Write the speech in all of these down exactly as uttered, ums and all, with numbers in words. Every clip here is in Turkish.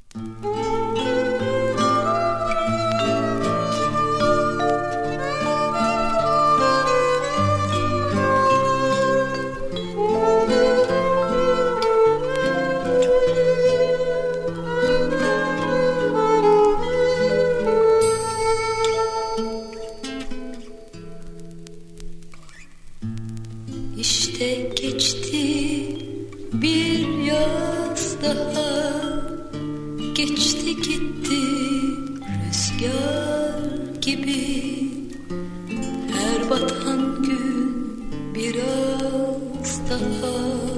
İşte geçti bir yaz daha, geçti gitti rüzgar gibi. Her batan gün biraz daha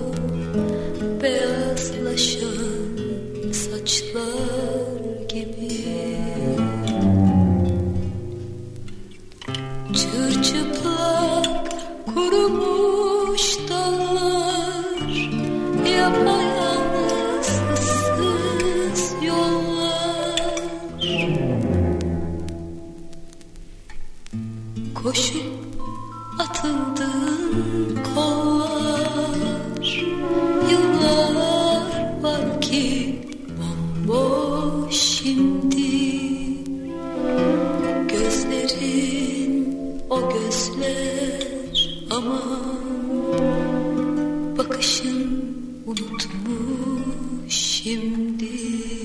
beyazlaşan saçlar gibi. Çırçıplak kurumuş dallar, yapayalnız ıssız yollar. Koşup atıldığın kollar, yıllar var ki bomboş şimdi. Gözlerin o gözler aman, bakışın unutmuş şimdi.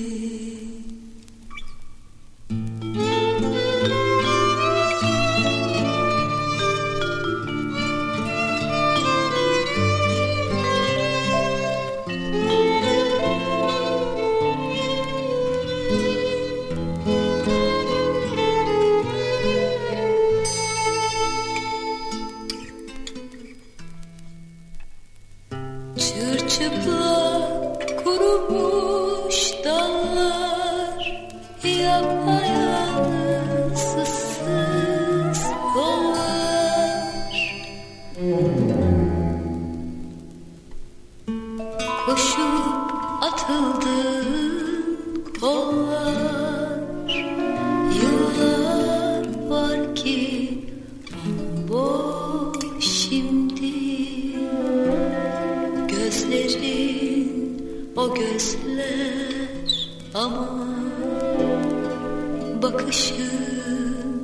Çırçıplak kurumuş dallar, yapayalnız ıssız yollar. Koşup atıldığın kollar, yıllar var ki bomboş şimdi. Gözlerin o gözler aman, bakışın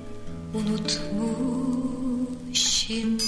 unutmuş şimdi.